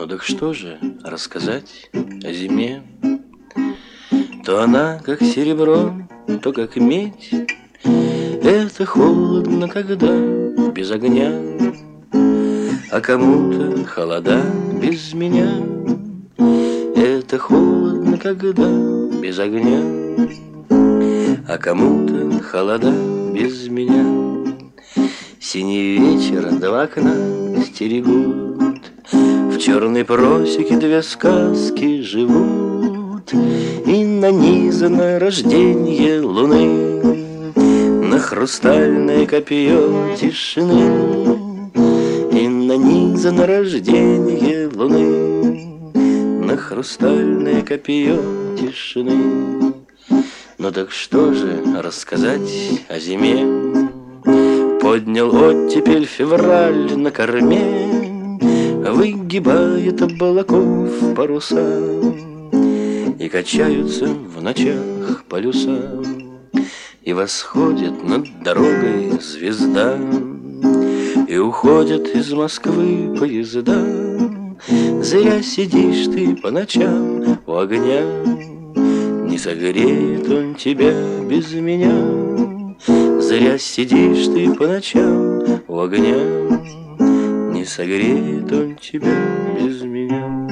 Ну так что же рассказать о зиме? То она как серебро, то как медь. Это холодно, когда без огня, а кому-то холода без меня. Это холодно, когда без огня, а кому-то холода без меня. Синий вечер до окна стерегут, в черной просеке две сказки живут. И нанизано рождение луны на хрустальное копье тишины. И нанизано рождение луны на хрустальное копье тишины. Ну так что же рассказать о зиме? Поднял оттепель февраль на корме, выгибает облаков паруса, и качаются в ночах полюса, и восходит над дорогой звезда, и уходят из Москвы поезда. Зря сидишь ты по ночам у огня, не согреет он тебя без меня. Зря сидишь ты по ночам у огня, не согреет он тебя без меня.